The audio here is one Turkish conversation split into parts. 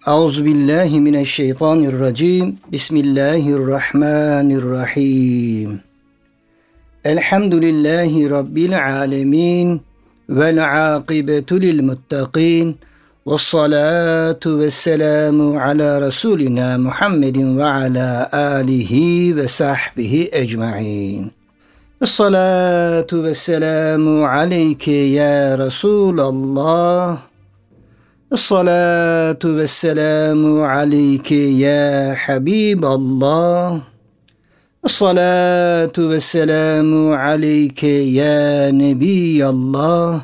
Euzubillahimineşşeytanirracim. Bismillahirrahmanirrahim. Elhamdülillahi Rabbil alemin. Vel akibetu lil muttaqin. Vessalatu vesselamu ala Resulina Muhammedin ve ala alihi ve sahbihi ecma'in. Vessalatu vesselamu aleyke ya Resulallah. Esselatu vesselamu aleyke ya Habiballah. Esselatu vesselamu aleyke ya Nebiyallah.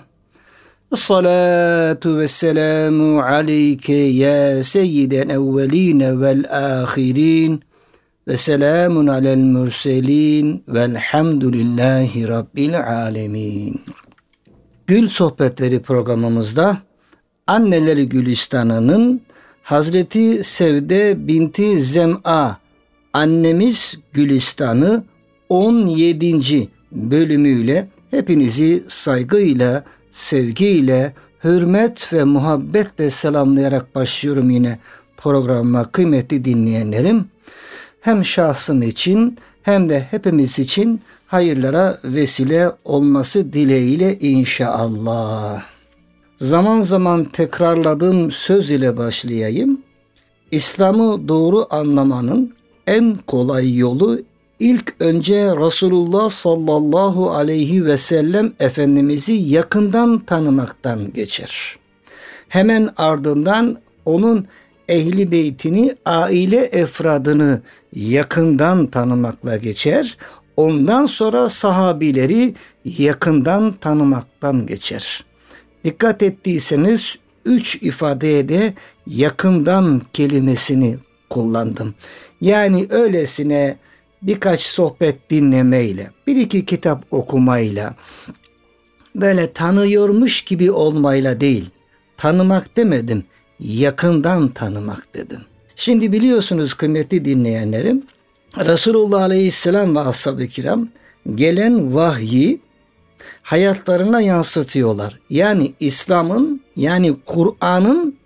Esselatu vesselamu aleyke ya Seyyiden evveline vel ahirin. Ve selamun alel mürselin velhamdülillahi Rabbil alemin. Gül Sohbetleri programımızda Anneleri Gülistanı'nın Hazreti Sevde binti Zem'a annemiz Gülistanı 17. bölümüyle hepinizi saygıyla, sevgiyle, hürmet ve muhabbetle selamlayarak başlıyorum yine programıma kıymetli dinleyenlerim. Hem şahsım için hem de hepimiz için hayırlara vesile olması dileğiyle inşallah. Zaman zaman tekrarladığım söz ile başlayayım. İslam'ı doğru anlamanın en kolay yolu ilk önce Resulullah sallallahu aleyhi ve sellem Efendimiz'i yakından tanımaktan geçer. Hemen ardından onun ehli beytini, aile efradını yakından tanımakla geçer. Ondan sonra sahabileri yakından tanımaktan geçer. Dikkat ettiyseniz 3 ifadeye de yakından kelimesini kullandım. Yani öylesine birkaç sohbet dinlemeyle, bir iki kitap okumayla, böyle tanıyormuş gibi olmayla değil, tanımak demedim, yakından tanımak dedim. Şimdi biliyorsunuz kıymetli dinleyenlerim, Resulullah Aleyhisselam ve Ashab-ı Kiram gelen vahyi hayatlarına yansıtıyorlar. Yani İslam'ın, yani Kur'an'ın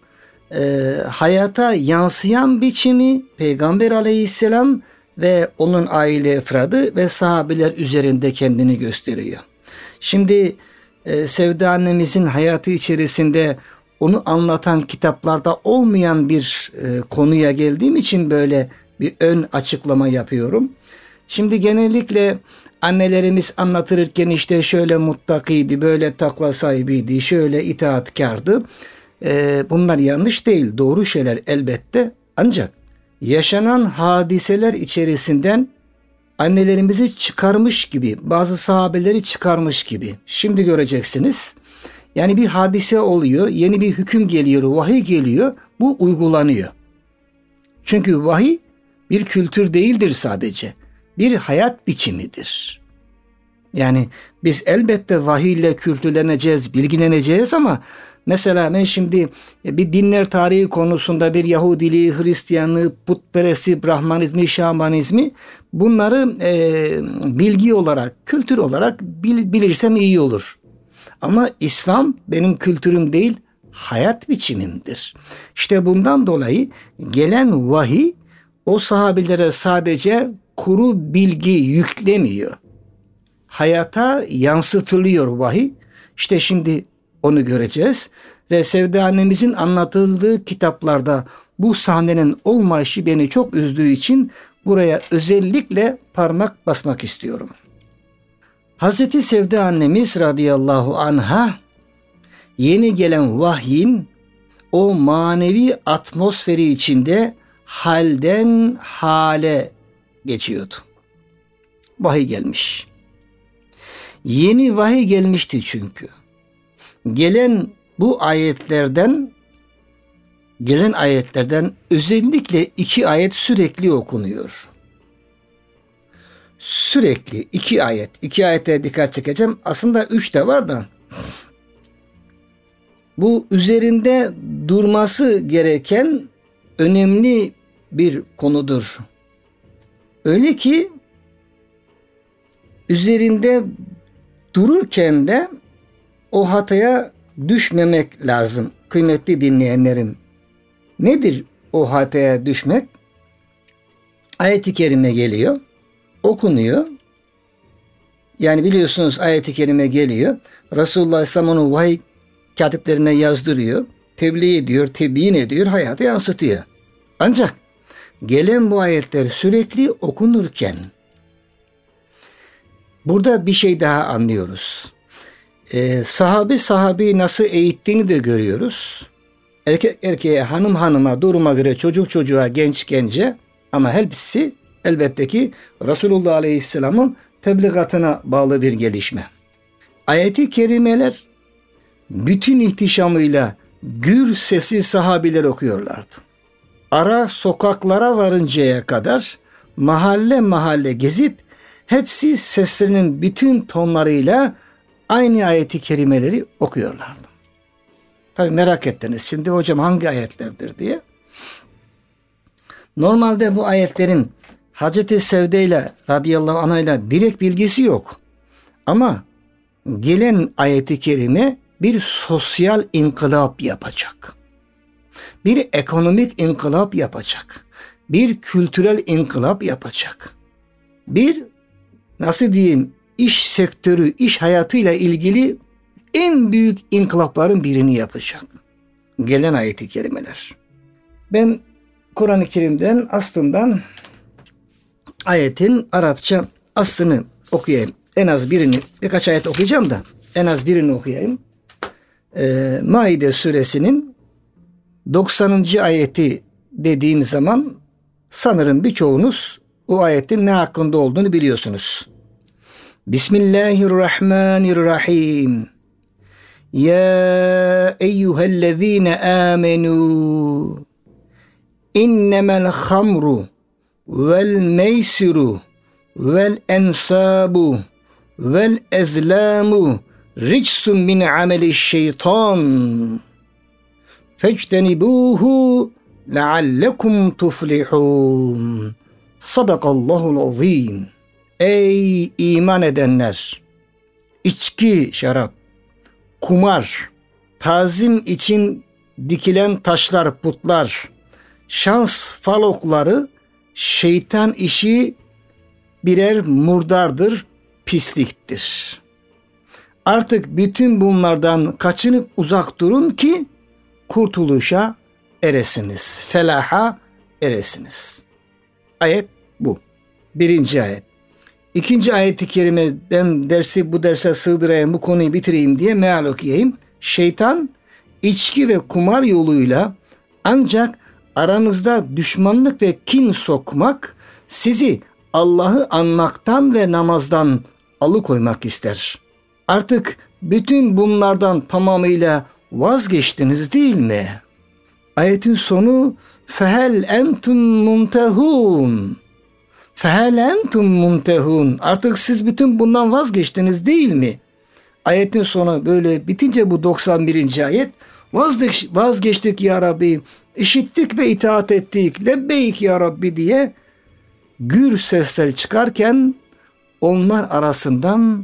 hayata yansıyan biçimi Peygamber Aleyhisselam ve onun aile efradı ve sahabeler üzerinde kendini gösteriyor. Şimdi Sevde annemizin hayatı içerisinde onu anlatan kitaplarda olmayan bir konuya geldiğim için böyle bir ön açıklama yapıyorum. Şimdi genellikle annelerimiz anlatırken işte şöyle muttakiydi, böyle takva sahibiydi, şöyle itaatkardı. Bunlar yanlış değil, doğru şeyler elbette. Ancak yaşanan hadiseler içerisinden annelerimizi çıkarmış gibi, bazı sahabeleri çıkarmış gibi. Şimdi göreceksiniz. Yani bir hadise oluyor, yeni bir hüküm geliyor, vahiy geliyor, bu uygulanıyor. Çünkü vahiy bir kültür değildir sadece. Bir hayat biçimidir. Yani biz elbette vahiyle kültürleneceğiz, bilgileneceğiz ama mesela ben şimdi bir dinler tarihi konusunda bir Yahudiliği, Hristiyanlığı, putperestliği, Brahmanizmi, Şamanizmi bunları bilgi olarak, kültür olarak bilirsem iyi olur. Ama İslam benim kültürüm değil, hayat biçimimdir. İşte bundan dolayı gelen vahiy o sahabelere sadece kuru bilgi yüklemiyor. Hayata yansıtılıyor vahiy. İşte şimdi onu göreceğiz. Ve Sevde annemizin anlatıldığı kitaplarda bu sahnenin olmayışı beni çok üzdüğü için buraya özellikle parmak basmak istiyorum. Hazreti Sevde annemiz radıyallahu anha yeni gelen vahyin o manevi atmosferi içinde halden hale geçiyordu. Vahiy gelmiş. Yeni vahiy gelmişti çünkü. Gelen ayetlerden özellikle 2 ayet sürekli okunuyor. Sürekli 2 ayet. 2 ayete dikkat çekeceğim. Aslında 3 de var da. Bu üzerinde durması gereken önemli bir konudur. Öyle ki üzerinde dururken de o hataya düşmemek lazım kıymetli dinleyenlerim. Nedir o hataya düşmek? Ayet-i kerime geliyor, okunuyor. Yani biliyorsunuz ayet-i kerime geliyor. Resulullah Aleyhisselam onu vahiy katiplerine yazdırıyor. Tebliğ ediyor, tebyin ediyor, hayata yansıtıyor. Ancak gelen bu ayetler sürekli okunurken burada bir şey daha anlıyoruz. Sahabeyi nasıl eğittiğini de görüyoruz. Erkek erkeğe, hanım hanıma, duruma göre, çocuk çocuğa, genç gence, ama hepsi elbette ki Resulullah Aleyhisselam'ın tebligatına bağlı bir gelişme. Ayet-i kerimeler bütün ihtişamıyla gür sesi sahabiler okuyorlardı. Ara sokaklara varıncaya kadar mahalle mahalle gezip hepsi seslerinin bütün tonlarıyla aynı ayet-i kerimeleri okuyorlardı. Tabii merak ettiniz şimdi hocam hangi ayetlerdir diye. Normalde bu ayetlerin Hazreti Sevde ile radıyallahu anh ile direkt bilgisi yok. Ama gelen ayet-i kerime bir sosyal inkılap yapacak. Bir ekonomik inkılap yapacak. Bir kültürel inkılap yapacak. Bir nasıl diyeyim iş sektörü, iş hayatıyla ilgili en büyük inkılapların birini yapacak. Gelen ayet-i kerimeler. Ben Kur'an-ı Kerim'den aslından ayetin Arapça aslını okuyayım. En az birini, birkaç ayet okuyacağım da en az birini okuyayım. Maide suresinin 90. ayeti dediğim zaman sanırım birçoğunuz o ayetin ne hakkında olduğunu biliyorsunuz. Bismillahirrahmanirrahim. Ya eyyühellezine amenu innemel hamru vel meysiru vel ensabu vel ezlamu ricsun min ameli şeytan fectenibuhu leallekum tuflihun. Sadakallahul azim. Ey iman edenler! İçki, şarap, kumar, tazim için dikilen taşlar, putlar, şans falokları şeytan işi birer murdardır, pisliktir. Artık bütün bunlardan kaçınıp uzak durun ki kurtuluşa eresiniz. Felaha eresiniz. Ayet bu. Birinci ayet. İkinci ayet-i kerimeden bu derse sığdırayım, bu konuyu bitireyim diye meal okuyayım. Şeytan içki ve kumar yoluyla ancak aranızda düşmanlık ve kin sokmak, sizi Allah'ı anmaktan ve namazdan alıkoymak ister. Artık bütün bunlardan tamamıyla vazgeçtiniz değil mi? Ayetin sonu fehel entum muntehun. Fehel entum muntehun. Artık siz bütün bundan vazgeçtiniz değil mi? Ayetin sonu böyle bitince bu 91. ayet vazgeçtik ya Rabbi, işittik ve itaat ettik, lebbeyk ya Rabbi diye gür sesler çıkarken onlar arasından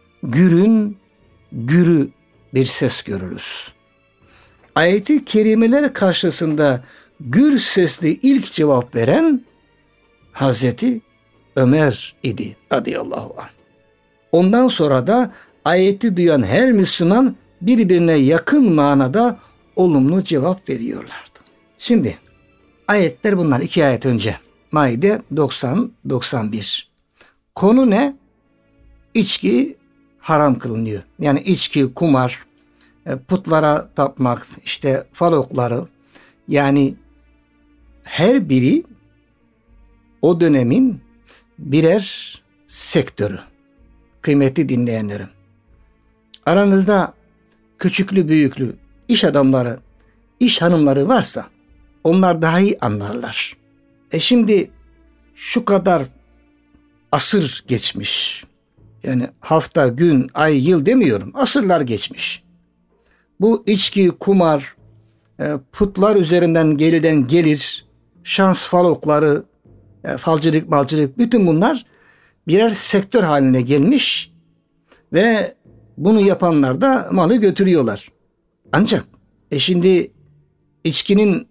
gürü bir ses görürüz. Ayet-i kerimeler karşısında gür sesli ilk cevap veren Hazreti Ömer idi radıyallahu anh. Ondan sonra da ayeti duyan her Müslüman birbirine yakın manada olumlu cevap veriyorlardı. Şimdi ayetler bunlar, 2 ayet önce. Maide 90-91. Konu ne? İçki haram kılınıyor. Yani içki, kumar, putlara tapmak, işte falokları, yani her biri o dönemin birer sektörü. Kıymetli dinleyenlerim. Aranızda küçüklü büyüklü iş adamları, iş hanımları varsa onlar daha iyi anlarlar. Şimdi şu kadar asır geçmiş. Yani hafta, gün, ay, yıl demiyorum. Asırlar geçmiş. Bu içki, kumar, putlar üzerinden gelir, şans falokları, falcılık, malcılık, bütün bunlar birer sektör haline gelmiş ve bunu yapanlar da malı götürüyorlar. Ancak şimdi içkinin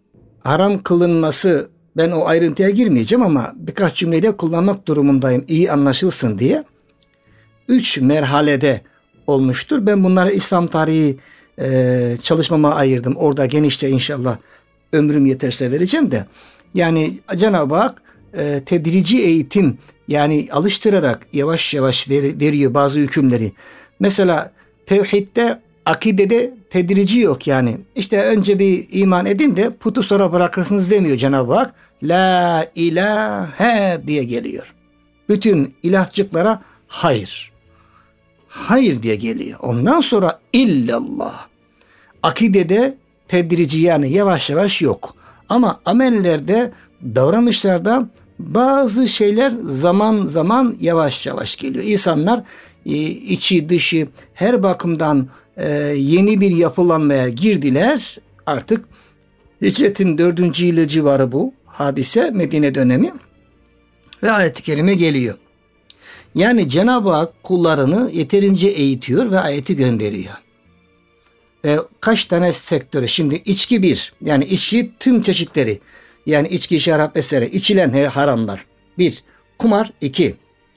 haram kılınması, ben o ayrıntıya girmeyeceğim ama birkaç cümleyle kullanmak durumundayım iyi anlaşılsın diye. 3 merhalede olmuştur. Ben bunları İslam tarihi çalışmama ayırdım. Orada genişçe inşallah ömrüm yeterse vereceğim de. Yani Cenab-ı Hak tedrici eğitim, yani alıştırarak yavaş yavaş veriyor bazı hükümleri. Mesela tevhidde, akidede tedrici yok yani. İşte önce bir iman edin de putu sonra bırakırsınız demiyor Cenab-ı Hak. La ilahe diye geliyor. Bütün ilahçıklara hayır. Hayır diye geliyor. Ondan sonra illallah. Akidede tedrici, yani yavaş yavaş yok. Ama amellerde, davranışlarda bazı şeyler zaman zaman yavaş yavaş geliyor. İnsanlar içi dışı her bakımdan yeni bir yapılanmaya girdiler. Artık hicretin 4. yılı civarı bu hadise, Medine dönemi ve ayet-i kerime geliyor. Yani Cenab-ı Hak kullarını yeterince eğitiyor ve ayeti gönderiyor. Kaç tane sektörü, şimdi içki bir, yani içki tüm çeşitleri, yani içki, şarap vesaire, içilen haramlar bir, kumar iki,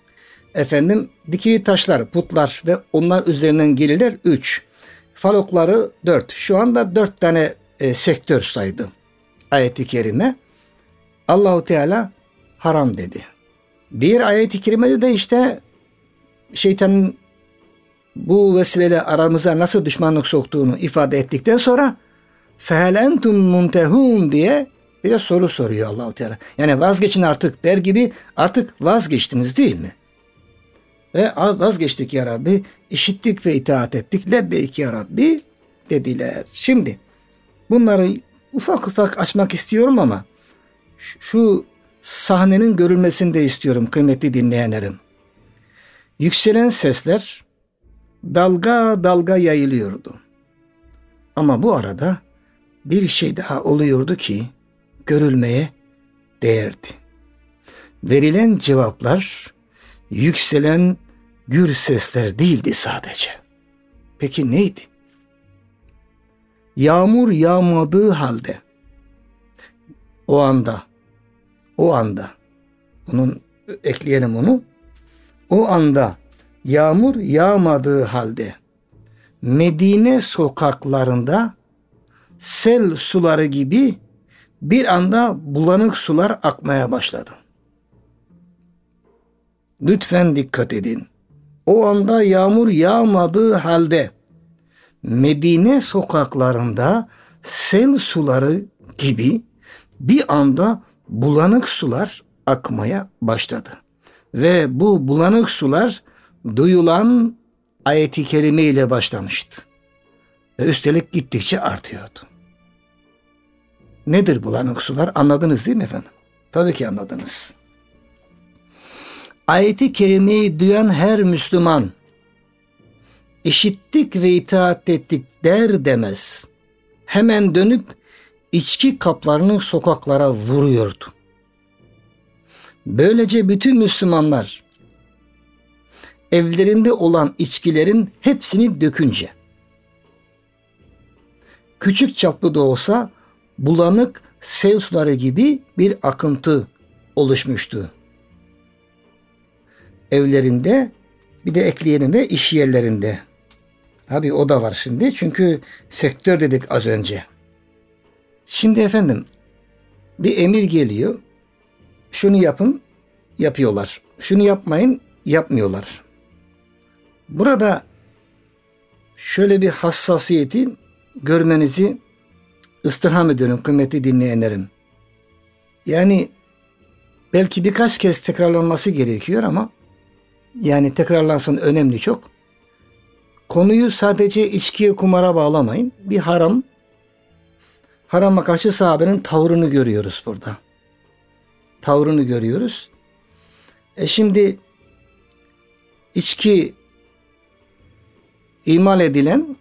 dikili taşlar, putlar ve onlar üzerinden gelirler 3, falokları 4. Şu anda 4 tane sektör saydı ayet-i kerime. Allahu Teala haram dedi. Diğer ayet-i kerimede de işte şeytanın bu vesileyle aramıza nasıl düşmanlık soktuğunu ifade ettikten sonra فَهَلْ اَنْتُمْ مُنْتَهُونَ diye bir de soru soruyor Allah-u Teala. Yani vazgeçin artık der gibi, artık vazgeçtiniz değil mi? Ve vazgeçtik ya Rabbi, işittik ve itaat ettik, lebbeyk ya Rabbi dediler. Şimdi bunları ufak ufak açmak istiyorum ama şu sahnenin görülmesini de istiyorum kıymetli dinleyenlerim. Yükselen sesler dalga dalga yayılıyordu. Ama bu arada bir şey daha oluyordu ki görülmeye değerdi. Verilen cevaplar yükselen gür sesler değildi sadece. Peki neydi? Yağmur yağmadığı halde o anda onun ekleyelim onu. O anda yağmur yağmadığı halde Medine sokaklarında sel suları gibi bir anda bulanık sular akmaya başladı. Lütfen dikkat edin. O anda yağmur yağmadığı halde Medine sokaklarında sel suları gibi bir anda bulanık sular akmaya başladı. Ve bu bulanık sular duyulan ayet-i kerime ile başlamıştı. Ve üstelik gittikçe artıyordu. Nedir bulanık sular? Anladınız değil mi efendim? Tabii ki anladınız. Ayet-i kerimeyi duyan her Müslüman işittik ve itaat ettik der demez hemen dönüp içki kaplarını sokaklara vuruyordu. Böylece bütün Müslümanlar evlerinde olan içkilerin hepsini dökünce küçük çaplı da olsa bulanık sel suları gibi bir akıntı oluşmuştu. Evlerinde, bir de ekleyelim ve iş yerlerinde. Tabii o da var şimdi. Çünkü sektör dedik az önce. Şimdi efendim bir emir geliyor. Şunu yapın, yapıyorlar. Şunu yapmayın, yapmıyorlar. Burada şöyle bir hassasiyeti görmenizi istirham ediyorum kıymetli dinleyenlerim. Yani belki birkaç kez tekrarlanması gerekiyor ama yani tekrarlansın, önemli çok. Konuyu sadece içkiye, kumara bağlamayın. Bir haram. Harama karşı sahabenin tavrını görüyoruz burada. Tavrını görüyoruz. Şimdi içki imal edilen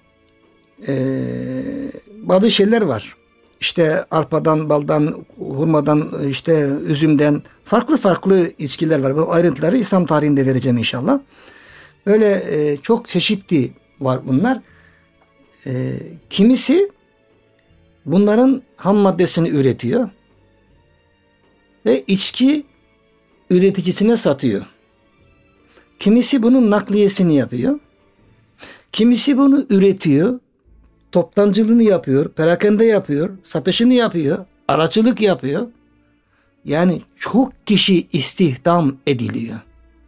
bazı şeyler var. İşte arpadan, baldan, hurmadan, işte üzümden farklı farklı içkiler var. Bu ayrıntıları İslam tarihinde vereceğim inşallah. Böyle çok çeşitli var bunlar. Kimisi bunların ham maddesini üretiyor ve içki üreticisine satıyor. Kimisi bunun nakliyesini yapıyor. Kimisi bunu üretiyor, toptancılığını yapıyor, perakende yapıyor, satışını yapıyor, aracılık yapıyor. Yani çok kişi istihdam ediliyor.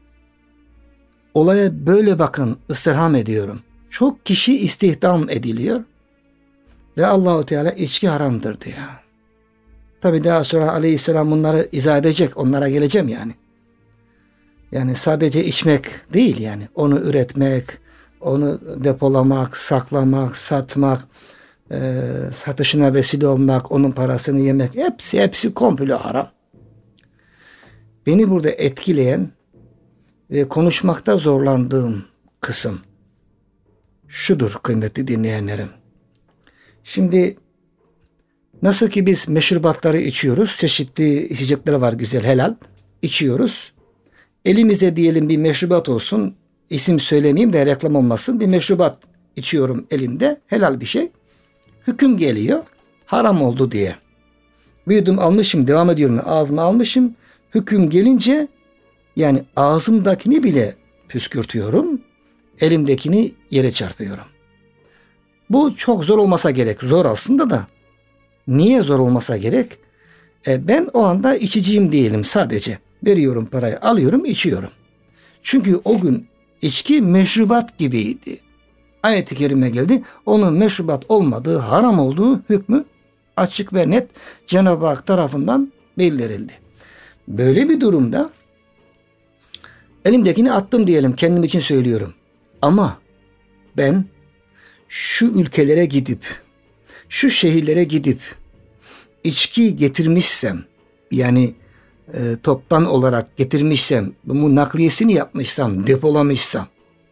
Olaya böyle bakın, istirham ediyorum. Çok kişi istihdam ediliyor ve Allahu Teala içki haramdır diyor. Tabi daha sonra Aleyhisselam bunları izah edecek, onlara geleceğim yani. Yani sadece içmek değil yani, onu üretmek, onu depolamak, saklamak, satmak, satışına vesile olmak, onun parasını yemek, hepsi komple haram. Beni burada etkileyen ve konuşmakta zorlandığım kısım şudur kıymetli dinleyenlerim. Şimdi nasıl ki biz meşrubatları içiyoruz, çeşitli içecekler var güzel, helal, içiyoruz. Elimize diyelim bir meşrubat olsun, isim söylemeyeyim de reklam olmasın, bir meşrubat içiyorum elimde, helal bir şey. Hüküm geliyor, haram oldu diye. Bir yudum almışım, devam ediyorum, ağzıma almışım. Hüküm gelince yani ağzımdakini bile püskürtüyorum, elimdekini yere çarpıyorum. Bu çok zor olmasa gerek. Zor aslında da. Niye zor olmasa gerek? Ben o anda içiciyim diyelim sadece. Veriyorum parayı, alıyorum, içiyorum. Çünkü o gün içki meşrubat gibiydi. Ayet-i kerime geldi. Onun meşrubat olmadığı, haram olduğu hükmü açık ve net Cenab-ı Hak tarafından bildirildi. Böyle bir durumda elimdekini attım diyelim, kendim için söylüyorum. Ama ben şu ülkelere gidip, şu şehirlere gidip içki getirmişsem, yani toptan olarak getirmişsem, bu nakliyesini yapmışsam, depolamışsam,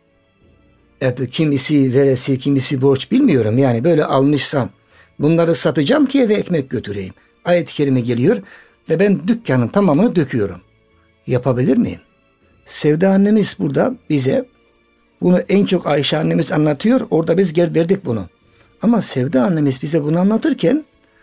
kimisi veresi, kimisi borç bilmiyorum, yani böyle almışsam, bunları satacağım ki eve ekmek götüreyim. Ayet-i kerime geliyor ve ben dükkanın tamamını döküyorum. Yapabilir miyim? Sevda annemiz burada bize bunu en çok Ayşe annemiz anlatıyor. Orada biz verdik bunu. Ama Sevda annemiz bize bunu anlatırken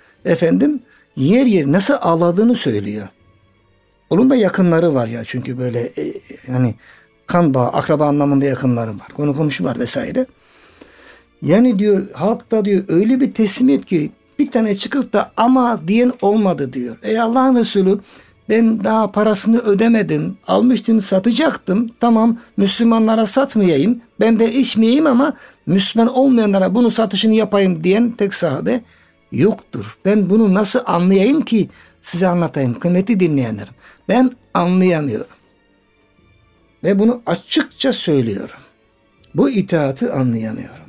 yer yer nasıl ağladığını söylüyor. Onun da yakınları var ya, çünkü böyle hani kan bağı, akraba anlamında yakınları var. Konu komşu var vesaire. Yani diyor halkta diyor öyle bir teslimiyet ki bir tane çıkıp da ama diyen olmadı diyor. Ey Allah'ın Resulü, ben daha parasını ödemedim. Almıştım, satacaktım. Tamam, Müslümanlara satmayayım. Ben de içmeyeyim ama Müslüman olmayanlara bunun satışını yapayım diyen tek sahabe yoktur. Ben bunu nasıl anlayayım ki size anlatayım kıymetli dinleyenlerim. Ben anlayamıyorum. Ve bunu açıkça söylüyorum. Bu itaatı anlayamıyorum.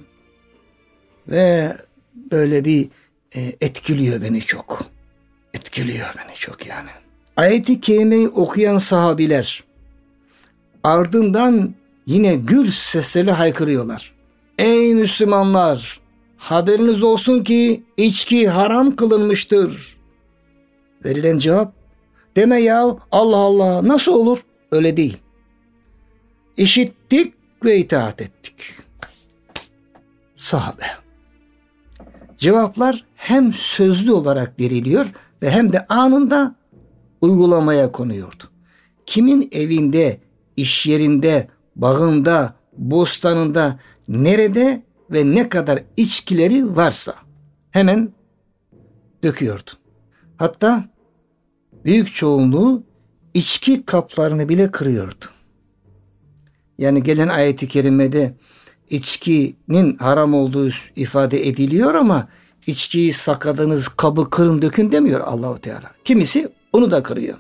Ve böyle bir etkiliyor beni çok. Etkiliyor beni çok yani. Ayet-i kerimeyi okuyan sahabiler ardından yine gür sesleri haykırıyorlar. Ey Müslümanlar! Haberiniz olsun ki içki haram kılınmıştır. Verilen cevap, deme ya, Allah Allah, nasıl olur? Öyle değil. İşittik ve itaat ettik. Sahabe. Cevaplar hem sözlü olarak veriliyor ve hem de anında uygulamaya konuyordu. Kimin evinde, iş yerinde, bağında, bostanında, nerede ve ne kadar içkileri varsa hemen döküyordu. Hatta büyük çoğunluğu içki kaplarını bile kırıyordu. Yani gelen ayet-i kerimede içkinin haram olduğu ifade ediliyor ama içkiyi sakladığınız kabı kırın dökün demiyor Allah-u Teala. Kimisi onu da kırıyor.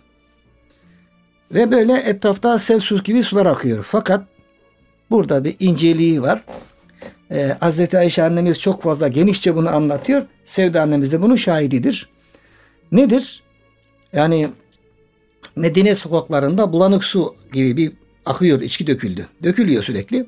Ve böyle etrafta sel su gibi sular akıyor. Fakat burada bir inceliği var. Hazreti Ayşe annemiz çok fazla genişçe bunu anlatıyor. Sevda annemiz de bunun şahididir. Nedir? Yani Medine sokaklarında bulanık su gibi bir akıyor, içki döküldü. Dökülüyor sürekli.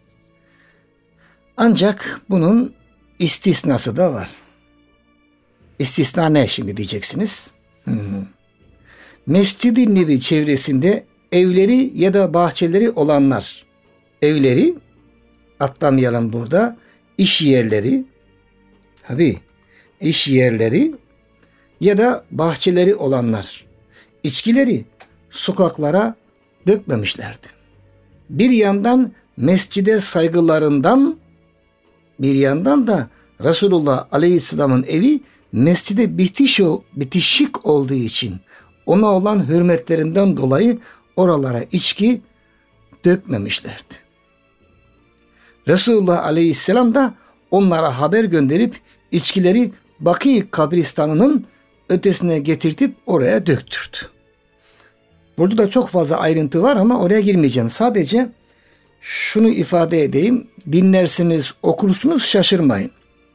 Ancak bunun istisnası da var. İstisna ne şimdi diyeceksiniz? Mescid-i Nebi çevresinde evleri ya da bahçeleri olanlar, evleri atlamayalım burada, iş yerleri, tabii iş yerleri ya da bahçeleri olanlar içkileri sokaklara dökmemişlerdi. Bir yandan mescide saygılarından, bir yandan da Resulullah Aleyhisselam'ın evi mescide bitişik olduğu için ona olan hürmetlerinden dolayı oralara içki dökmemişlerdi. Resulullah Aleyhisselam da onlara haber gönderip içkileri Baki kabristanının ötesine getirtip oraya döktürdü. Burada da çok fazla ayrıntı var ama oraya girmeyeceğim. Sadece şunu ifade edeyim. Dinlersiniz, okursunuz, şaşırmayın.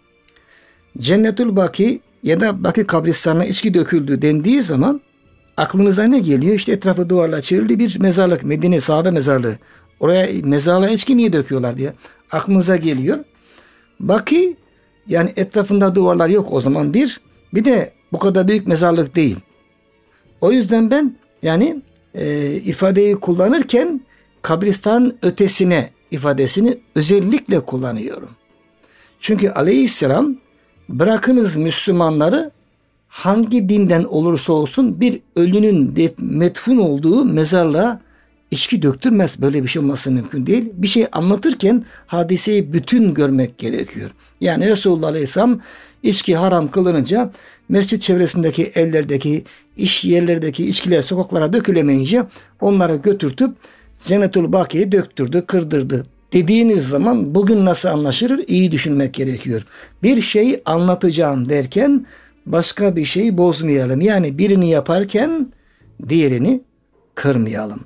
Cennetül Baki ya da Baki kabristanına içki döküldü dendiği zaman aklınıza ne geliyor? İşte etrafı duvarla çevrili bir mezarlık. Medine sahabe mezarlığı. Oraya mezarlığa içki niye döküyorlar diye aklınıza geliyor. Baki yani etrafında duvarlar yok o zaman bir. Bir de bu kadar büyük mezarlık değil. O yüzden ben yani ifadeyi kullanırken kabristan ötesine ifadesini özellikle kullanıyorum. Çünkü Aleyhisselam bırakınız Müslümanları hangi dinden olursa olsun bir ölünün metfun olduğu mezarlığa içki döktürmez. Böyle bir şey olması mümkün değil. Bir şey anlatırken hadiseyi bütün görmek gerekiyor. Yani Resulullah Aleyhisselam içki haram kılınınca mescit çevresindeki evlerdeki, iş yerlerdeki içkiler sokaklara dökülemeyince onları götürtüp Cennetül Baki'ye döktürdü, kırdırdı dediğiniz zaman bugün nasıl anlaşılır? İyi düşünmek gerekiyor. Bir şeyi anlatacağım derken başka bir şeyi bozmayalım. Yani birini yaparken diğerini kırmayalım.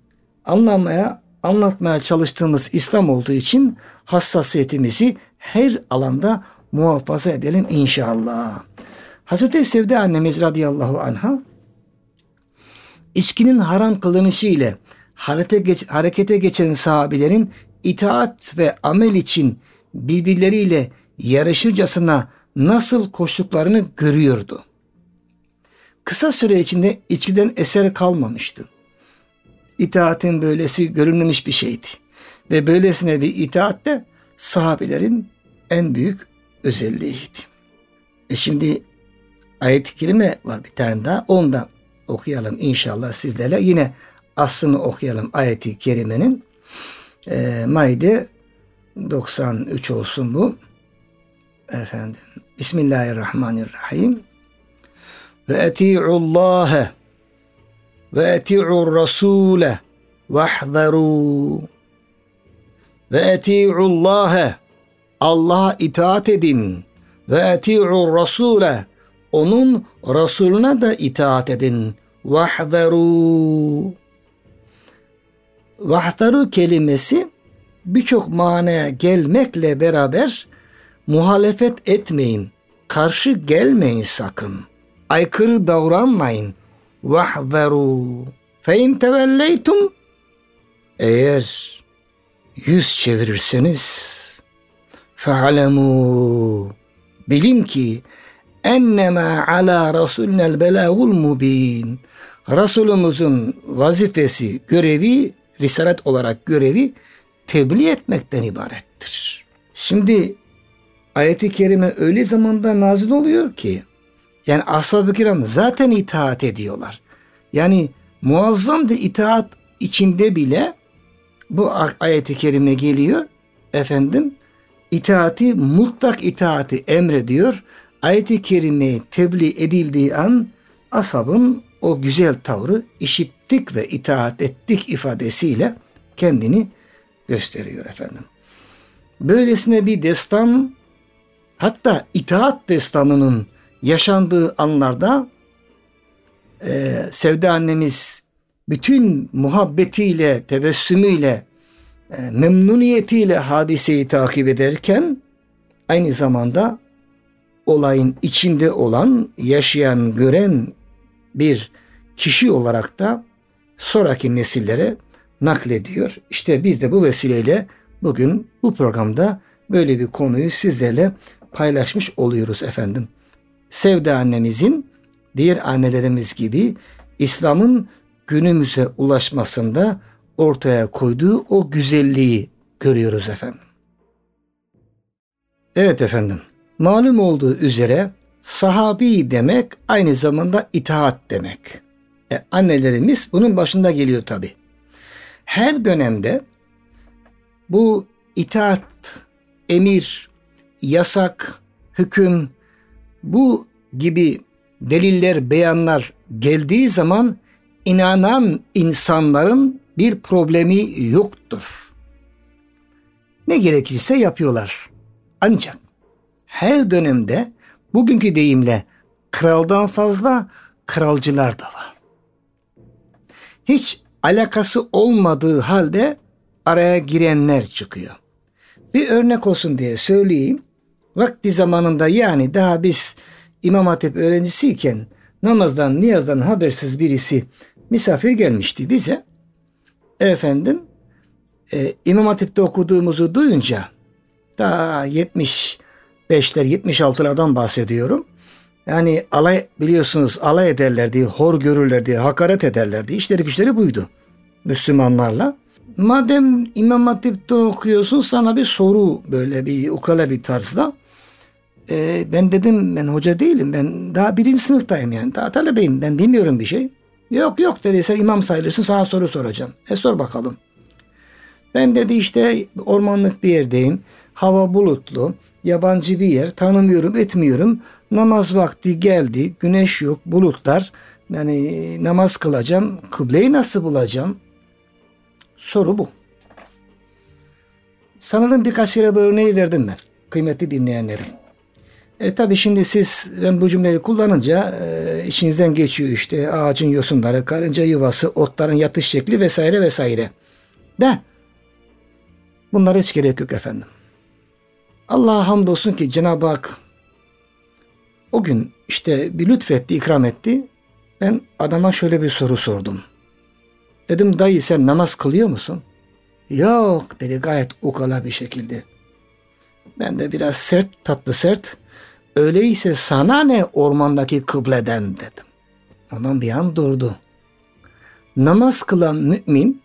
Anlatmaya çalıştığımız İslam olduğu için hassasiyetimizi her alanda muhafaza edelim inşallah. Hazreti Sevde annemiz radıyallahu anha içkinin haram kılınışı ile harekete geçen sahabelerin itaat ve amel için birbirleriyle yarışırcasına nasıl koştuklarını görüyordu. Kısa süre içinde içkiden eser kalmamıştı. İtaatin böylesi görülmemiş bir şeydi. Ve böylesine bir itaat de sahabelerin en büyük özelliğiydi. Şimdi ayet-i kerime var bir tane daha. Onu da okuyalım inşallah sizlerle. Yine aslını okuyalım ayet-i kerimenin. Maide 93 olsun bu. Efendim. Bismillahirrahmanirrahim. Ve eti'ullâhe ve eti'ur rasûle vahzarû. Ve eti'ullâhe, Allah'a itaat edin. Ve eti'ur rasûle, onun Resulüne de itaat edin. Vahzarû. Vahzaru kelimesi birçok manaya gelmekle beraber muhalefet etmeyin, karşı gelmeyin sakın, aykırı davranmayın. Vahzaru fe in tevelleytum, eğer yüz çevirirseniz fe'alemû, bilin ki ennemâ alâ rasûlinel belâgul mubîn, Resulümüzün vazifesi, görevi, risalet olarak görevi tebliğ etmekten ibarettir. Şimdi ayet-i kerime öyle zamanda nazil oluyor ki yani ashab-ı kiram zaten itaat ediyorlar. Yani muazzam bir itaat içinde bile bu ayet-i kerime geliyor. Efendim itaati, mutlak itaati emrediyor. Ayet-i kerime tebliğ edildiği an ashabın o güzel tavrı işittik ve itaat ettik ifadesiyle kendini gösteriyor efendim. Böylesine bir destan, hatta itaat destanının yaşandığı anlarda Sevde annemiz bütün muhabbetiyle, tebessümüyle, memnuniyetiyle hadiseyi takip ederken aynı zamanda olayın içinde olan, yaşayan, gören bir kişi olarak da sonraki nesillere naklediyor. İşte biz de bu vesileyle bugün bu programda böyle bir konuyu sizlerle paylaşmış oluyoruz efendim. Sevde annemizin diğer annelerimiz gibi İslam'ın günümüze ulaşmasında ortaya koyduğu o güzelliği görüyoruz efendim. Evet efendim, malum olduğu üzere Sahabi demek aynı zamanda itaat demek. Annelerimiz bunun başında geliyor tabi. Her dönemde bu itaat, emir, yasak, hüküm, bu gibi deliller, beyanlar geldiği zaman inanan insanların bir problemi yoktur. Ne gerekirse yapıyorlar. Ancak her dönemde bugünkü deyimle kraldan fazla kralcılar da var. Hiç alakası olmadığı halde araya girenler çıkıyor. Bir örnek olsun diye söyleyeyim. Vakti zamanında, yani daha biz İmam Hatip öğrencisiyken namazdan, niyazdan habersiz birisi misafir gelmişti bize. İmam Hatip'te okuduğumuzu duyunca, daha 75'ler 76'lardan bahsediyorum. Yani biliyorsunuz alay ederlerdi, hor görürlerdi, hakaret ederlerdi. İşleri güçleri buydu Müslümanlarla. Madem İmam Hatip'te okuyorsun, sana bir soru, böyle bir ukala bir tarzda. Ben dedim, ben hoca değilim, ben daha 1. sınıftayım, yani daha talebeyim, ben bilmiyorum bir şey. Yok dedi, sen imam sayılırsın, sana soru soracağım. Sor bakalım. Ben dedi işte ormanlık bir yerdeyim, hava bulutlu, yabancı bir yer, tanımıyorum etmiyorum, namaz vakti geldi, güneş yok, bulutlar, yani namaz kılacağım, kıbleyi nasıl bulacağım? Soru bu. Sanırım birkaç kere bu örneği verdim ben kıymetli dinleyenlerim. Tabii şimdi ben bu cümleyi kullanınca içinizden geçiyor işte ağacın yosunları, karınca yuvası, otların yatış şekli vesaire vesaire. De bunlara hiç gerek yok efendim. Allah'a hamdolsun ki Cenab-ı Hak o gün işte bir lütfetti, ikram etti. Ben adama şöyle bir soru sordum. Dedim, dayı sen namaz kılıyor musun? Yok dedi gayet ukala bir şekilde. Ben de biraz tatlı sert. Öyleyse sana ne ormandaki kıbleden dedim. Adam bir an durdu. Namaz kılan mümin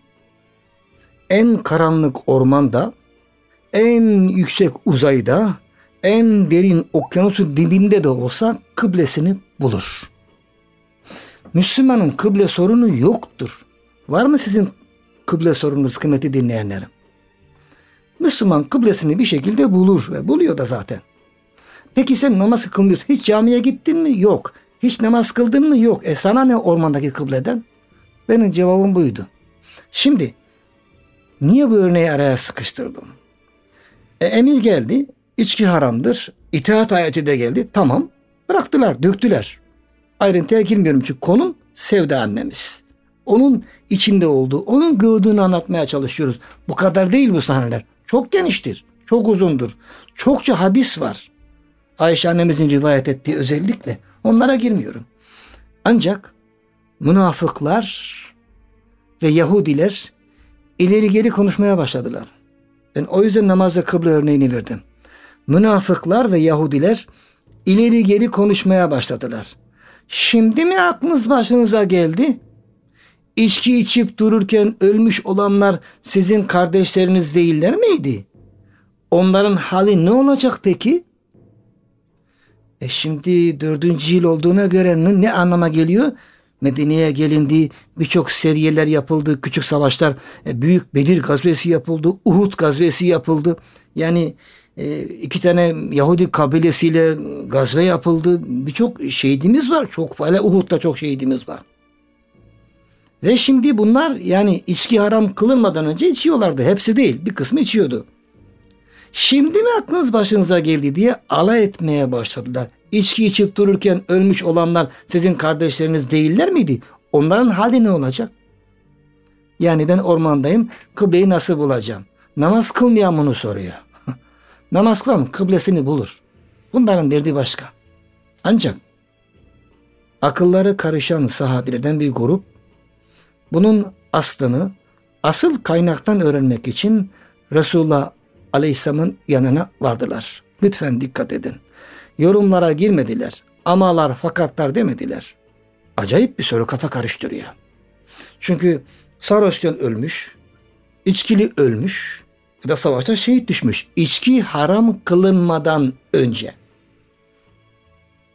en karanlık ormanda, en yüksek uzayda, en derin okyanusun dibinde de olsa kıblesini bulur. Müslümanın kıble sorunu yoktur. Var mı sizin kıble sorununuz kıymetli dinleyenlerim? Müslüman kıblesini bir şekilde bulur ve buluyor da zaten. Peki sen namaz kılmıyorsun. Hiç camiye gittin mi? Yok. Hiç namaz kıldın mı? Yok. Sana ne ormandaki kıbleden? Benim cevabım buydu. Şimdi niye bu örneği araya sıkıştırdım? Emir geldi. İçki haramdır. İtaat ayeti de geldi. Tamam. Bıraktılar, döktüler. Ayrıntıya girmiyorum çünkü konum Sevda annemiz. Onun içinde olduğu, onun gördüğünü anlatmaya çalışıyoruz. Bu kadar değil bu sahneler. Çok geniştir, çok uzundur. Çokça hadis var. Ayşe annemizin rivayet ettiği özellikle. Onlara girmiyorum. Ancak münafıklar ve Yahudiler ileri geri konuşmaya başladılar. Ben o yüzden namazda kıble örneğini verdim. Münafıklar ve Yahudiler ileri geri konuşmaya başladılar. Şimdi mi aklınız başınıza geldi? İçki içip dururken ölmüş olanlar sizin kardeşleriniz değiller miydi? Onların hali ne olacak peki? Şimdi 4. yıl olduğuna göre ne anlama geliyor? Medine'ye gelindi, birçok seriyeler yapıldı, küçük savaşlar, büyük Bedir gazvesi yapıldı, Uhud gazvesi yapıldı. Yani 2 tane Yahudi kabilesiyle gazve yapıldı. Birçok şehidimiz var. Hele Uhud'da çok şehidimiz var. Ve şimdi bunlar yani içki haram kılınmadan önce içiyorlardı. Hepsi değil, bir kısmı içiyordu. Şimdi mi aklınız başınıza geldi diye alay etmeye başladılar. İçki içip dururken ölmüş olanlar sizin kardeşleriniz değiller miydi? Onların hali ne olacak? Yani ben ormandayım, kıbleyi nasıl bulacağım? Namaz kılmayan bunu soruyor. Namaz kılan kıblesini bulur. Bunların derdi başka. Ancak akılları karışan sahabelerden bir grup bunun aslını asıl kaynaktan öğrenmek için Resulullah Aleyhisselam'ın yanına vardılar. Lütfen dikkat edin. Yorumlara girmediler. Amalar fakatlar demediler. Acayip bir soru, kafa karıştırıyor. Çünkü sarhoşken ölmüş, içkili ölmüş ya da savaşta şehit düşmüş. İçki haram kılınmadan önce.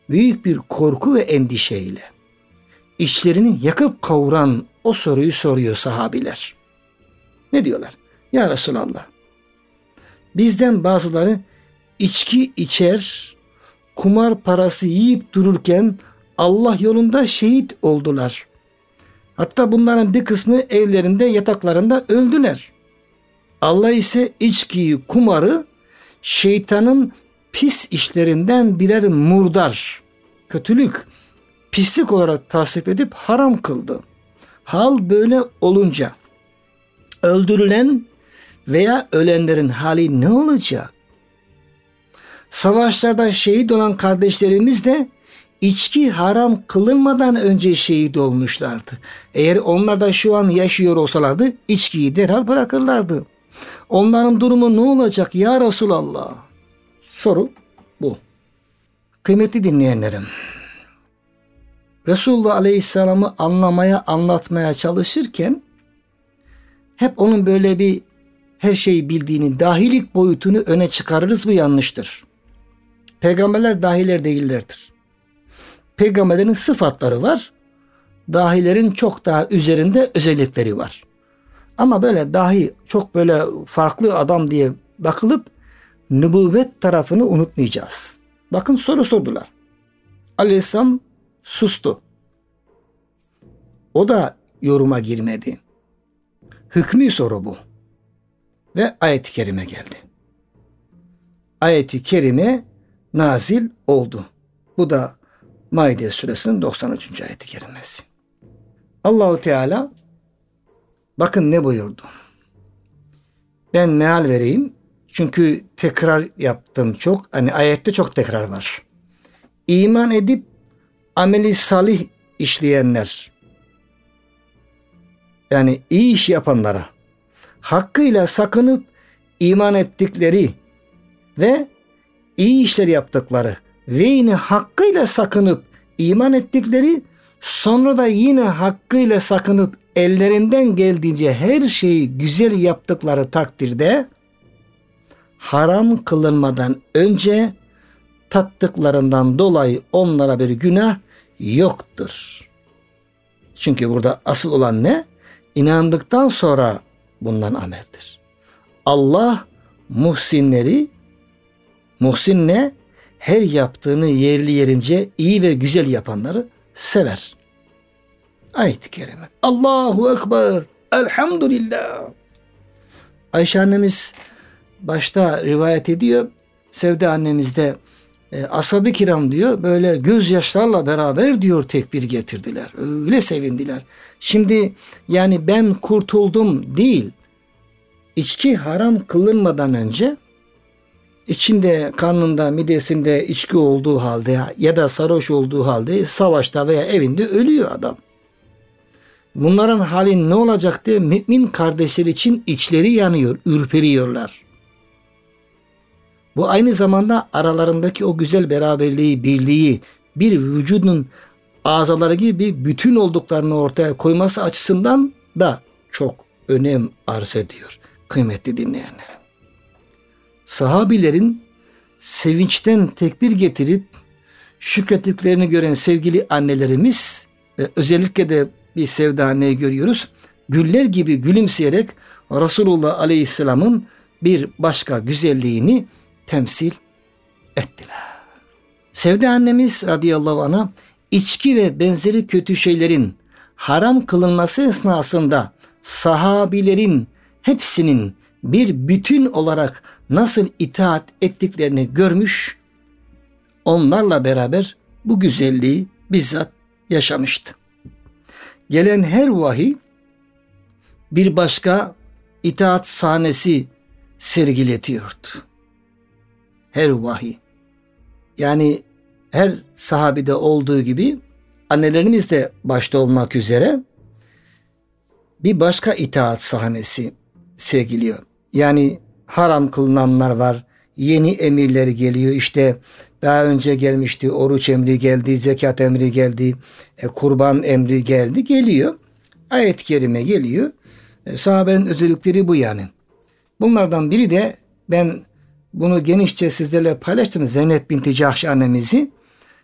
büyük bir korku ve endişeyle içlerini yakıp kavuran o soruyu soruyor sahabiler. Ne diyorlar? Ya Resulallah, bizden bazıları içki içer, kumar parası yiyip dururken Allah yolunda şehit oldular. Hatta bunların bir kısmı evlerinde, yataklarında öldüler. Allah ise içkiyi, kumarı şeytanın pis işlerinden birer murdar, kötülük, pislik olarak tasvip edip haram kıldı. Hal böyle olunca öldürülen veya ölenlerin hali ne olacak? Savaşlarda şehit olan kardeşlerimiz de içki haram kılınmadan önce şehit olmuşlardı. Eğer onlar da şu an yaşıyor olsalardı içkiyi derhal bırakırlardı. Onların durumu ne olacak ya Resulallah? Soru bu. Kıymetli dinleyenlerim, Resulullah Aleyhisselam'ı anlamaya, anlatmaya çalışırken hep onun böyle bir her şeyi bildiğini, dahilik boyutunu öne çıkarırız. Bu yanlıştır. Peygamberler dahiler değillerdir. Peygamberlerin sıfatları var. Dahilerin çok daha üzerinde özellikleri var. Ama böyle dahi, çok böyle farklı adam diye bakılıp nübüvvet tarafını unutmayacağız. Bakın soru sordular. Aleyhisselam sustu. O da yoruma girmedi. Hükmü soru bu. Ve ayet-i kerime geldi. Ayet-i kerime nazil oldu. Bu da Maide suresinin 93. ayet-i kerimesi. Allahu Teala bakın ne buyurdu. Ben meal vereyim. Çünkü tekrar yaptım çok. Hani ayette çok tekrar var. İman edip ameli salih işleyenler, yani iyi iş yapanlara, hakkıyla sakınıp iman ettikleri ve iyi işler yaptıkları ve yine hakkıyla sakınıp iman ettikleri, sonra da yine hakkıyla sakınıp ellerinden geldiğince her şeyi güzel yaptıkları takdirde haram kılınmadan önce tattıklarından dolayı onlara bir günah yoktur. Çünkü burada asıl olan ne? İnandıktan sonra bundan ameldir. Allah muhsinleri, muhsin ne? Her yaptığını yerli yerince iyi ve güzel yapanları sever. Ayet-i kerime. Allahu Ekber. Elhamdülillah. Ayşe annemiz başta rivayet ediyor. Sevde annemiz de ashab-ı kiram diyor, böyle gözyaşlarla beraber diyor tekbir getirdiler. Öyle sevindiler. Şimdi yani ben kurtuldum değil. İçki haram kılınmadan önce içinde, karnında, midesinde içki olduğu halde ya da sarhoş olduğu halde savaşta veya evinde ölüyor adam. Bunların hali ne olacak diye mümin kardeşler için içleri yanıyor, ürperiyorlar. Bu aynı zamanda aralarındaki o güzel beraberliği, birliği, bir vücudun azaları gibi bütün olduklarını ortaya koyması açısından da çok önem arz ediyor. Kıymetli dinleyenler. Sahabilerin sevinçten tekbir getirip şükrettiklerini gören sevgili annelerimiz, özellikle de bir Sevda anneyi görüyoruz. Güller gibi gülümseyerek Resulullah Aleyhisselam'ın bir başka güzelliğini temsil ettiler. Sevda annemiz radıyallahu anh'a içki ve benzeri kötü şeylerin haram kılınması esnasında sahabilerin hepsinin bir bütün olarak nasıl itaat ettiklerini görmüş, onlarla beraber bu güzelliği bizzat yaşamıştı. Gelen her vahiy bir başka itaat sahnesi sergiletiyordu. Her vahiy. Yani her sahabide olduğu gibi annelerimiz de başta olmak üzere bir başka itaat sahnesi sergiliyor. Yani haram kılınanlar var. Yeni emirler geliyor. İşte daha önce gelmişti. Oruç emri geldi. Zekat emri geldi. Kurban emri geldi. Geliyor. Ayet-i kerime geliyor. Sahabenin özellikleri bu yani. Bunlardan biri de ben bunu genişçe sizlerle paylaştım. Zeynep binti Cahş annemizi.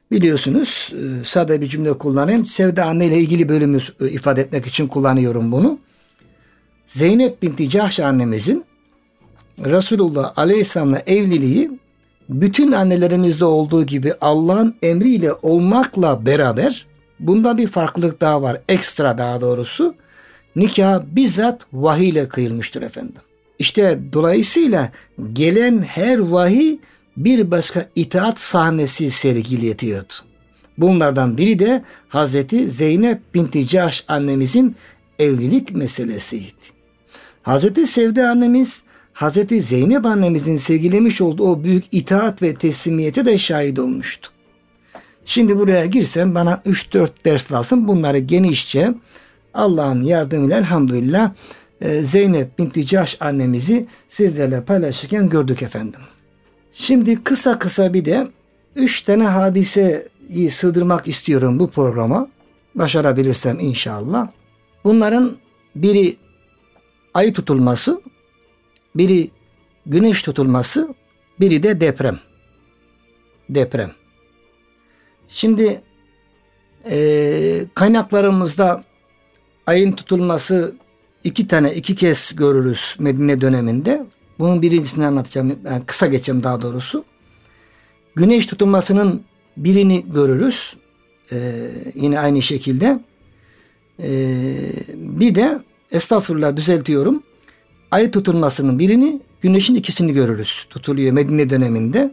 Biliyorsunuz sade bir cümle kullanayım. Sevda anne ile ilgili bölümü ifade etmek için kullanıyorum bunu. Zeynep binti Cahş annemizin Resulullah Aleyhisselam'la evliliği bütün annelerimizde olduğu gibi Allah'ın emriyle olmakla beraber bunda bir farklılık daha var. Ekstra daha doğrusu. Nikah bizzat vahiy ile kıyılmıştır efendim. İşte dolayısıyla gelen her vahiy bir başka itaat sahnesi sergiletiyordu. Bunlardan biri de Hazreti Zeynep binti Cahş annemizin evlilik meselesiydi. Hazreti Sevda annemiz Hazreti Zeynep annemizin sergilemiş olduğu o büyük itaat ve teslimiyete de şahit olmuştu. Şimdi buraya girsem bana 3-4 ders lazım. Bunları genişçe Allah'ın yardımıyla elhamdülillah Zeynep binti Cahş annemizi sizlerle paylaşırken gördük efendim. Şimdi kısa bir de 3 tane hadiseyi sığdırmak istiyorum bu programa. Başarabilirsem inşallah. Bunların biri ay tutulması, biri güneş tutulması, biri de deprem. Şimdi kaynaklarımızda ayın tutulması iki kez görürüz Medine döneminde. Bunun birincisini anlatacağım. Yani kısa geçeceğim daha doğrusu. Güneş tutulmasının birini görürüz. Yine aynı şekilde. Bir de estağfurullah düzeltiyorum. Ay tutulmasının birini, güneşin ikisini görürüz. Tutuluyor Medine döneminde.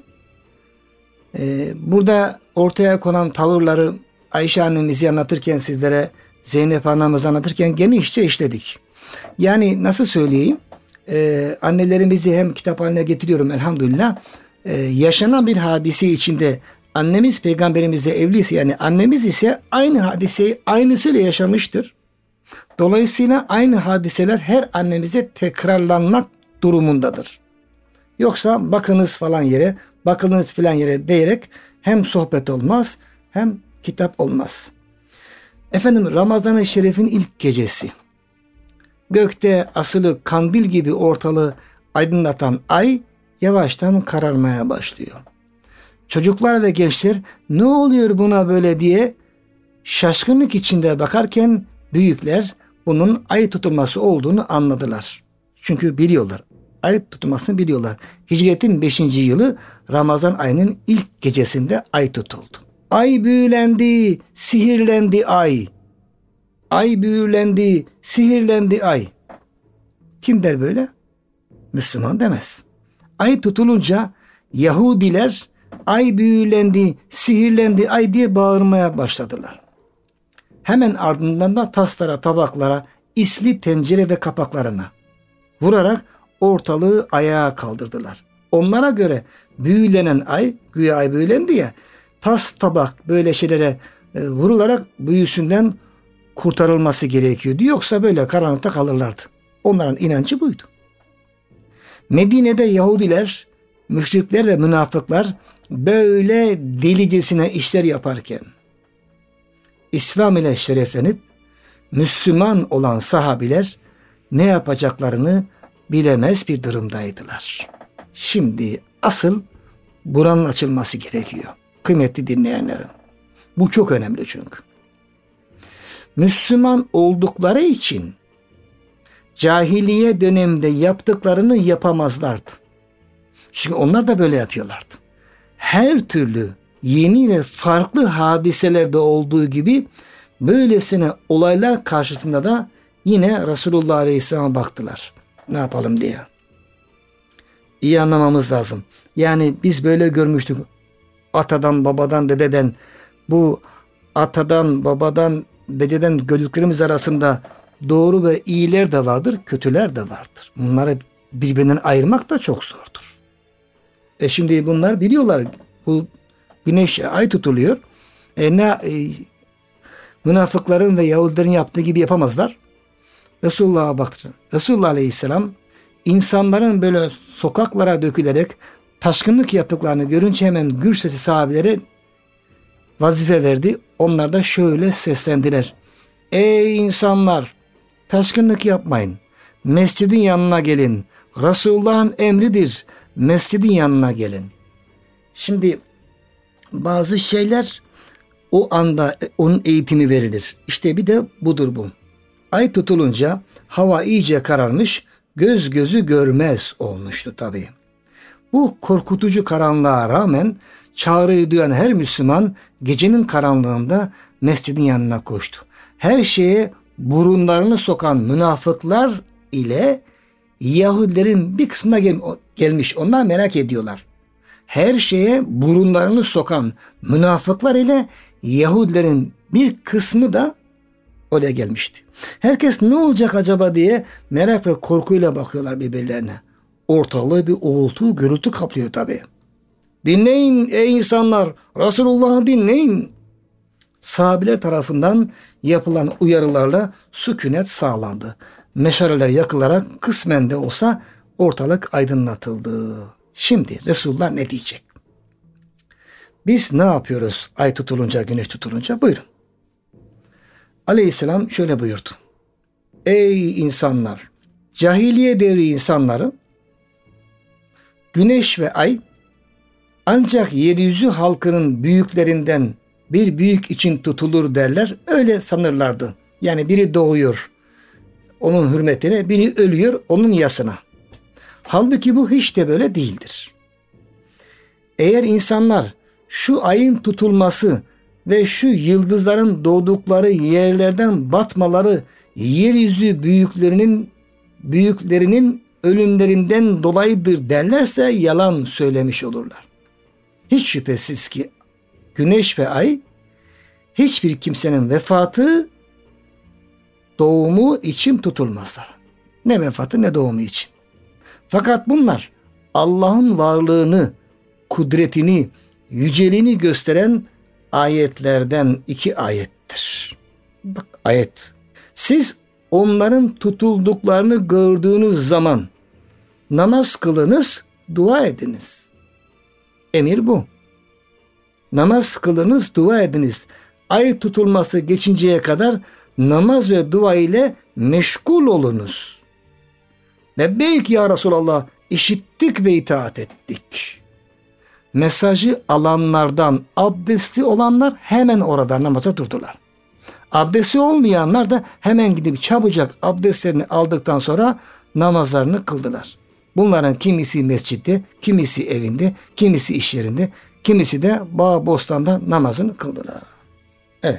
Burada ortaya konan tavırları Ayşe annemizi anlatırken sizlere, Zeynep annemizi anlatırken genişçe işledik. Yani nasıl söyleyeyim? Annelerimizi hem kitap haline getiriyorum elhamdülillah. Yaşanan bir hadise içinde annemiz peygamberimizle evliyse, yani annemiz ise aynı hadiseyi aynısıyla yaşamıştır. Dolayısıyla aynı hadiseler her annemize tekrarlanmak durumundadır. Yoksa bakınız falan yere, bakınız filan yere diyerek hem sohbet olmaz hem kitap olmaz. Efendim, Ramazan-ı Şerif'in ilk gecesi. Gökte asılı kandil gibi ortalığı aydınlatan ay yavaştan kararmaya başlıyor. Çocuklar ve gençler ne oluyor buna böyle diye şaşkınlık içinde bakarken büyükler bunun ay tutulması olduğunu anladılar. Çünkü biliyorlar. Ay tutulmasını biliyorlar. Hicretin 5. yılı Ramazan ayının ilk gecesinde ay tutuldu. Ay büyülendi, sihirlendi ay. Ay büyülendi, sihirlendi ay. Kim der böyle? Müslüman demez. Ay tutulunca Yahudiler ay büyülendi, sihirlendi ay diye bağırmaya başladılar. Hemen ardından da taslara, tabaklara, isli tencere ve kapaklarına vurarak ortalığı ayağa kaldırdılar. Onlara göre büyülenen ay, güya ay büyülendi ya, tas, tabak böyle şeylere vurularak büyüsünden kurtarılması gerekiyordu. Yoksa böyle karanlıkta kalırlardı. Onların inancı buydu. Medine'de Yahudiler, müşrikler ve münafıklar böyle delicesine işler yaparken İslam ile şereflenip Müslüman olan sahabiler ne yapacaklarını bilemez bir durumdaydılar. Şimdi asıl buranın açılması gerekiyor. Kıymetli dinleyenlerim. Bu çok önemli çünkü. Müslüman oldukları için cahiliye döneminde yaptıklarını yapamazlardı. Çünkü onlar da böyle yapıyorlardı. Her türlü yeni ve farklı hadiselerde olduğu gibi böylesine olaylar karşısında da yine Resulullah Aleyhisselam'a baktılar. Ne yapalım diye. İyi anlamamız lazım. Yani biz böyle görmüştük. Atadan, babadan, dededen, bu atadan, babadan, dededen gördüklerimiz arasında doğru ve iyiler de vardır, kötüler de vardır. Bunları birbirinden ayırmak da çok zordur. Şimdi bunlar biliyorlar. Bu güneş, ay tutuluyor. Münafıkların ve Yahudilerin yaptığı gibi yapamazlar. Resulullah'a baktı. Resulullah Aleyhisselam insanların böyle sokaklara dökülerek taşkınlık yaptıklarını görünce hemen gür sesi sahabelere vazife verdi. Onlar da şöyle seslendiler. Ey insanlar! Taşkınlık yapmayın. Mescidin yanına gelin. Resulullah'ın emridir. Mescidin yanına gelin. Şimdi bazı şeyler o anda onun eğitimi verilir. İşte bir de budur bu. Ay tutulunca hava iyice kararmış, göz gözü görmez olmuştu tabii. Bu korkutucu karanlığa rağmen çağrıyı duyan her Müslüman gecenin karanlığında mescidin yanına koştu. Her şeye burunlarını sokan münafıklar ile Yahudilerin bir kısmına gelmiş. Onlar merak ediyorlar. Her şeye burunlarını sokan münafıklar ile Yahudilerin bir kısmı da oraya gelmişti. Herkes ne olacak acaba diye merak ve korkuyla bakıyorlar birbirlerine. Ortalığı bir uğultu, gürültü kaplıyor tabii. Dinleyin ey insanlar, Resulullah'ı dinleyin. Sahabiler tarafından yapılan uyarılarla sükunet sağlandı. Meşaleler yakılarak kısmen de olsa ortalık aydınlatıldı. Şimdi Resulullah ne diyecek? Biz ne yapıyoruz ay tutulunca, güneş tutulunca? Buyurun. Aleyhisselam şöyle buyurdu. Ey insanlar! Cahiliye devri insanları güneş ve ay ancak yeryüzü halkının büyüklerinden bir büyük için tutulur derler. Öyle sanırlardı. Yani biri doğuyor onun hürmetine, biri ölüyor onun yasına. Halbuki bu hiç de böyle değildir. Eğer insanlar şu ayın tutulması ve şu yıldızların doğdukları yerlerden batmaları yeryüzü büyüklerinin ölümlerinden dolayıdır derlerse yalan söylemiş olurlar. Hiç şüphesiz ki güneş ve ay hiçbir kimsenin vefatı, doğumu için tutulmazlar. Ne vefatı ne doğumu için. Fakat bunlar Allah'ın varlığını, kudretini, yüceliğini gösteren ayetlerden 2 ayettir. Bak ayet. Siz onların tutulduklarını gördüğünüz zaman namaz kılınız, dua ediniz. Emir bu. Namaz kılınız, dua ediniz. Ay tutulması geçinceye kadar namaz ve dua ile meşgul olunuz. Lebbeyk ya Resulallah, işittik ve itaat ettik. Mesajı alanlardan abdestli olanlar hemen orada namaza durdular. Abdesti olmayanlar da hemen gidip çabucak abdestlerini aldıktan sonra namazlarını kıldılar. Bunların kimisi mescitte, kimisi evinde, kimisi iş yerinde, kimisi de bağ bostanda namazını kıldılar. Evet.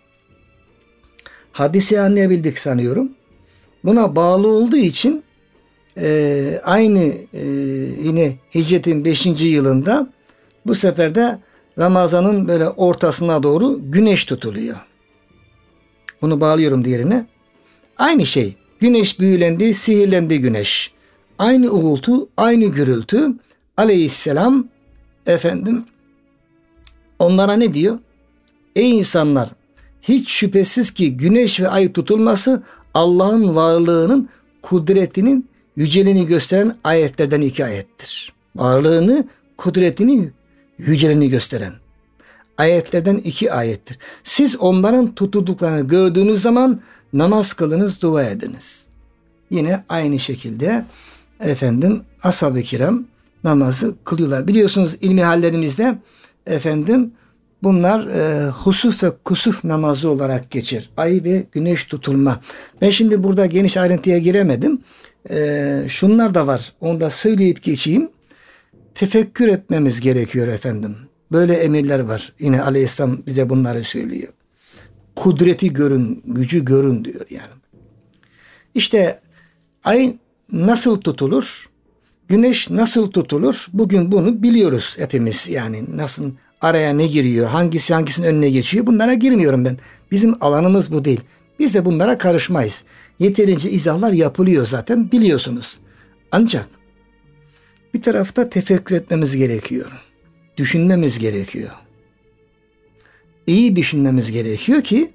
Hadisi anlayabildik sanıyorum. Buna bağlı olduğu için aynı yine hicretin 5. yılında bu sefer de Ramazan'ın böyle ortasına doğru güneş tutuluyor. Bunu bağlıyorum diğerine. Aynı şey. Güneş büyülendi, sihirlendi güneş. Aynı uğultu, aynı gürültü. Aleyhisselam onlara ne diyor? Ey insanlar! Hiç şüphesiz ki güneş ve ay tutulması Allah'ın varlığının, kudretinin yüceliğini gösteren ayetlerden 2 ayettir. Varlığını, kudretini, yüceliğini gösteren ayetlerden 2 ayettir. Siz onların tutulduklarını gördüğünüz zaman namaz kılınız, dua ediniz. Yine aynı şekilde ashab-ı kiram namazı kılıyorlar. Biliyorsunuz ilmi hallerimizde bunlar husuf ve kusuf namazı olarak geçer. Ay ve güneş tutulma. Ben şimdi burada geniş ayrıntıya giremedim. Şunlar da var. Onu da söyleyip geçeyim. Tefekkür etmemiz gerekiyor efendim. Böyle emirler var. Yine Aleyhisselam bize bunları söylüyor. Kudreti görün, gücü görün diyor yani. İşte ay nasıl tutulur? Güneş nasıl tutulur? Bugün bunu biliyoruz hepimiz. Yani nasıl, araya ne giriyor? Hangisi hangisinin önüne geçiyor? Bunlara girmiyorum ben. Bizim alanımız bu değil. Biz de bunlara karışmayız. Yeterince izahlar yapılıyor zaten, biliyorsunuz. Ancak bir tarafta tefekkür etmemiz gerekiyor. Düşünmemiz gerekiyor. İyi düşünmemiz gerekiyor ki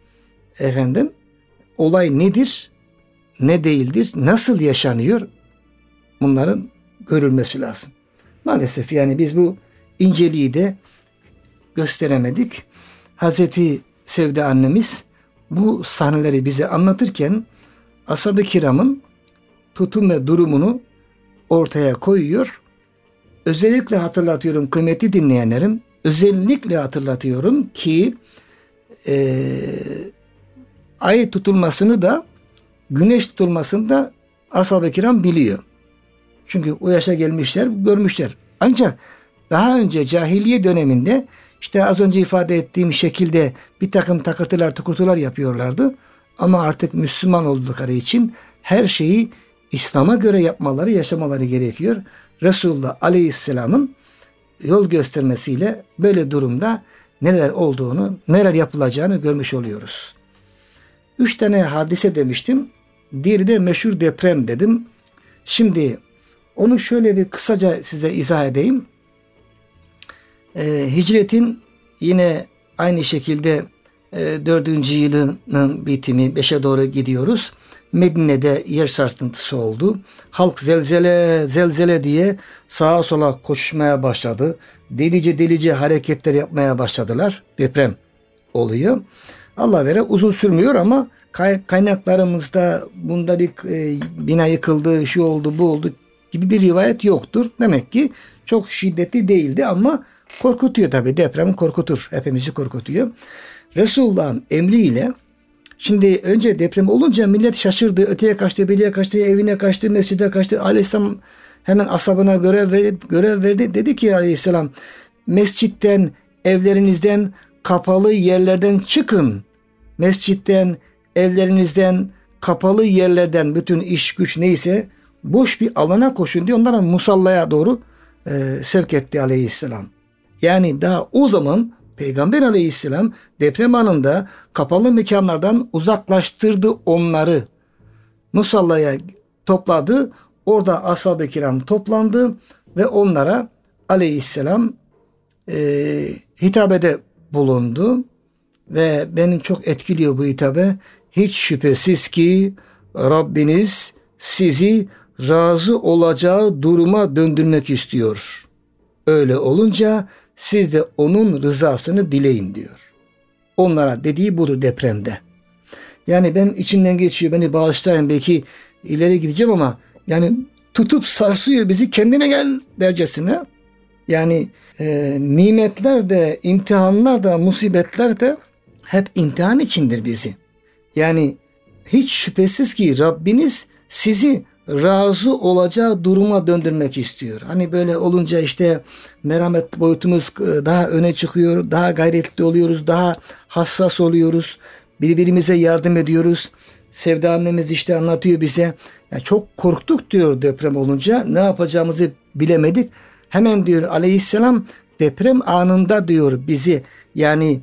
olay nedir, ne değildir, nasıl yaşanıyor, bunların görülmesi lazım. Maalesef yani biz bu inceliği de gösteremedik. Hazreti Sevde annemiz bu sahneleri bize anlatırken ashab-ı kiramın tutum ve durumunu ortaya koyuyor. Özellikle hatırlatıyorum kıymetli dinleyenlerim, özellikle hatırlatıyorum ki ay tutulmasını da güneş tutulmasını da ashab-ı kiram biliyor. Çünkü o yaşa gelmişler, görmüşler. Ancak daha önce cahiliye döneminde işte az önce ifade ettiğim şekilde bir takım takırtılar, tukurtular yapıyorlardı. Ama artık Müslüman oldukları için her şeyi İslam'a göre yapmaları, yaşamaları gerekiyor. Resulullah Aleyhisselam'ın yol göstermesiyle böyle durumda neler olduğunu, neler yapılacağını görmüş oluyoruz. 3 tane hadise demiştim. Diğeri de meşhur deprem dedim. Şimdi onu şöyle bir kısaca size izah edeyim. Hicretin yine aynı şekilde 4. yılının bitimi 5'e doğru gidiyoruz. Medine'de yer sarsıntısı oldu. Halk zelzele diye sağa sola koşmaya başladı. Delice hareketler yapmaya başladılar. Deprem oluyor. Allah vere uzun sürmüyor ama kaynaklarımızda bunda bir bina yıkıldı, şu oldu, bu oldu gibi bir rivayet yoktur. Demek ki çok şiddetli değildi ama korkutuyor tabii. Deprem korkutur. Hepimizi korkutuyor. Resulullah'ın emriyle şimdi önce deprem olunca millet şaşırdı. Öteye kaçtı, biriye kaçtı, evine kaçtı, mescide kaçtı. Aleyhisselam hemen ashabına görev verdi. Dedi ki Aleyhisselam, mescitten, evlerinizden, kapalı yerlerden çıkın. Mescitten, evlerinizden, kapalı yerlerden bütün iş güç neyse boş bir alana koşun diye onlara musallaya doğru sevk etti Aleyhisselam. Yani daha o zaman Peygamber Aleyhisselam deprem anında kapalı mekanlardan uzaklaştırdı onları. Musallaya topladı. Orada ashab-ı kiram toplandı ve onlara Aleyhisselam hitabede bulundu. Ve beni çok etkiliyor bu hitabe. Hiç şüphesiz ki Rabbiniz sizi razı olacağı duruma döndürmek istiyor. Öyle olunca siz de onun rızasını dileyin diyor. Onlara dediği budur depremde. Yani ben içimden geçiyor, beni bağışlayın, belki ileri gideceğim ama yani tutup sarsıyor bizi, kendine gel dercesine. Yani nimetler de, imtihanlar da, musibetler de hep imtihan içindir bizi. Yani hiç şüphesiz ki Rabbiniz sizi razı olacağı duruma döndürmek istiyor. Hani böyle olunca işte merhamet boyutumuz daha öne çıkıyor, daha gayretli oluyoruz, daha hassas oluyoruz, birbirimize yardım ediyoruz. Sevda annemiz işte anlatıyor bize. Yani çok korktuk diyor deprem olunca, ne yapacağımızı bilemedik. Hemen diyor Aleyhisselam deprem anında diyor bizi, yani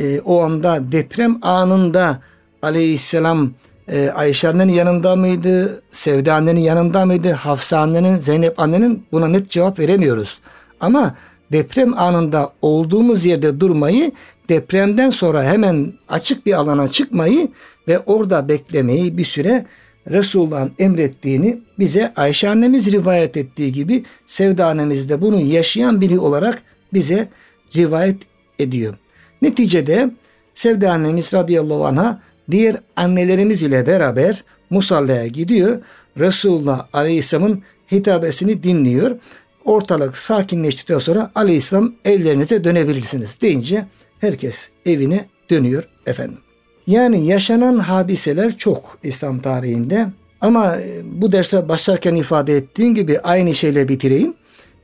o anda deprem anında Aleyhisselam Ayşe annenin yanında mıydı? Sevda annenin yanında mıydı? Hafsa annenin, Zeynep annenin, buna net cevap veremiyoruz. Ama deprem anında olduğumuz yerde durmayı, depremden sonra hemen açık bir alana çıkmayı ve orada beklemeyi bir süre Resulullah'ın emrettiğini bize Ayşe annemiz rivayet ettiği gibi Sevda annemiz de bunu yaşayan biri olarak bize rivayet ediyor. Neticede Sevda annemiz radıyallahu anh'a diğer annelerimiz ile beraber musallaya gidiyor. Resulullah Aleyhisselam'ın hitabesini dinliyor. Ortalık sakinleştikten sonra Aleyhisselam evlerinize dönebilirsiniz deyince herkes evine dönüyor efendim. Yani yaşanan hadiseler çok İslam tarihinde ama bu derse başlarken ifade ettiğim gibi aynı şeyle bitireyim.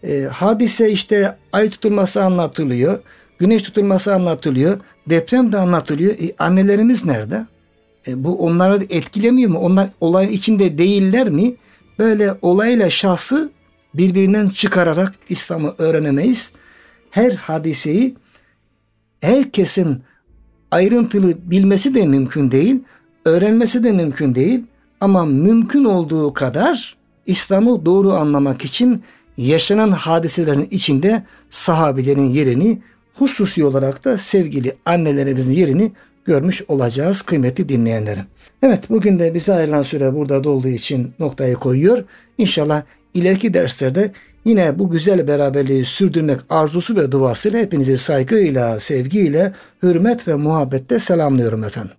Hadise işte ay tutulması anlatılıyor. Güneş tutulması anlatılıyor. Deprem de anlatılıyor. Annelerimiz nerede? Bu onları etkilemiyor mu? Onlar olayın içinde değiller mi? Böyle olayla şahsı birbirinden çıkararak İslam'ı öğrenemeyiz. Her hadiseyi herkesin ayrıntılı bilmesi de mümkün değil. Öğrenmesi de mümkün değil. Ama mümkün olduğu kadar İslam'ı doğru anlamak için yaşanan hadiselerin içinde sahabilerin yerini, hususi olarak da sevgili annelerimizin yerini görmüş olacağız kıymetli dinleyenlerim. Evet, bugün de bize ayrılan süre burada dolduğu için noktayı koyuyor. İnşallah ileriki derslerde yine bu güzel beraberliği sürdürmek arzusu ve duasıyla hepinizi saygıyla, sevgiyle, hürmet ve muhabbetle selamlıyorum efendim.